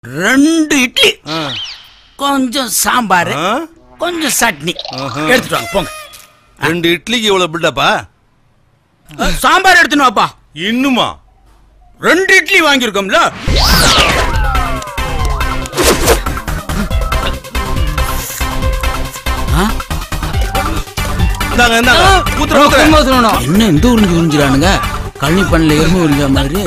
2 இட்லி, கொஞ்சம் சாம்பார், கொஞ்சம் சட்னி எடுத்துட்டு வாங்க போங்க. 2 இட்லிக்கு இவ்வளவு பில்டப்பா? சாம்பார் எடுத்துன்னு வாப்பா. இன்னுமா? 2 இட்லி வாங்கியிருக்கோம்ல. என்ன இந்த ஊருக்கு உறிஞ்சிடானுங்க? கழனி பண்ணல எருமை உறிஞ்ச மாதிரி.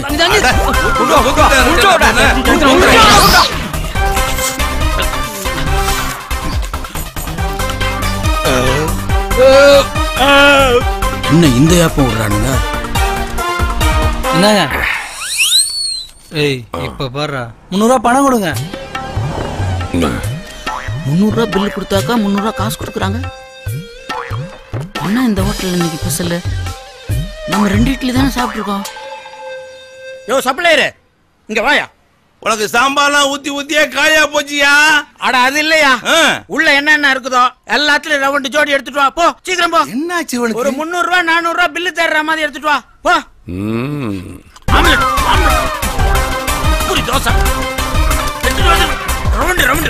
என்ன இந்த ஏப்பம் விடுறானுங்க? என்னங்க? ஏய் இப்ப பாரு 300 ரூபாய் பணம் கொடுங்க. 300 ரூபாய் பில் கொடுத்தாக்கா 300 ரூபாய் காசு கொடுக்குறாங்க. என்ன இந்த ஹோட்டல் இன்னைக்கு ஸ்பெஷல்? நம்ம 2 இட்லி தானே சாப்பிட்டுருக்கோம். யோ சப்ளையர், இங்க வாயா. உனக்கு சாம்பார்லாம் ஊத்தி ஊத்தியே காயா போச்சியா? அட அது இல்லையா, உள்ள என்னென்ன இருக்குதோ எல்லாத்துலயும் ரவுண்டு ஜோடி எடுத்துட்டு வா. போ சீக்கிரம் போ. என்னாச்சு உனக்கு? ஒரு 300 ரூபாய் 400 ரூபாய் பில்லு தர்ற மாதிரி எடுத்துட்டு வா. போ. ஆம்லெட் ஆம்லெட் பூரி தோசை எடுத்துட்டு வா. ரவுண்டு ரவுண்டு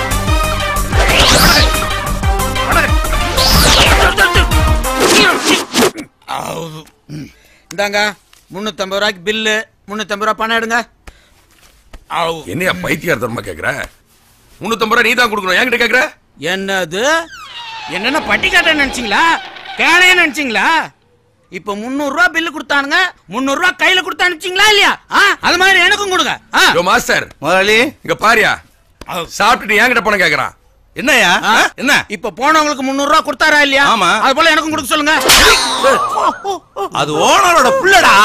இந்தாங்க 350 ரூபாய்க்கு பில்லு. 350 ரூபாய் பணம் எடுங்க. என்னையா பைத்தியார்த்தமா கேக்குற? 350 ரூபாய் நீ தான் கொடுக்கணும், என்கிட்ட கேக்குற? என்னது? என்னென்ன பட்டி காட்ட நினைச்சீங்களா? கேனைய நினைச்சீங்களா? இப்ப 300 ரூபாய் பில்லு கொடுத்தானுங்க, 300 ரூபாய் கையில கொடுத்து அனுப்பிச்சீங்களா இல்லையா? அது மாதிரி எனக்கும் கொடுங்க. யோ மாஸ்டர் முதலாளி இங்க பாரியா, சாப்பிட்டுட்டு என்கிட்ட பணம் கேக்குறான். என்னயா? என்ன இப்ப போனவங்களுக்கு 300 ரூபாய் கொடுத்தாரா இல்லையா? ஆமா. அது போல எனக்கும் கொடுக்க சொல்லுங்க. அது ஓனரோட புள்ளடா.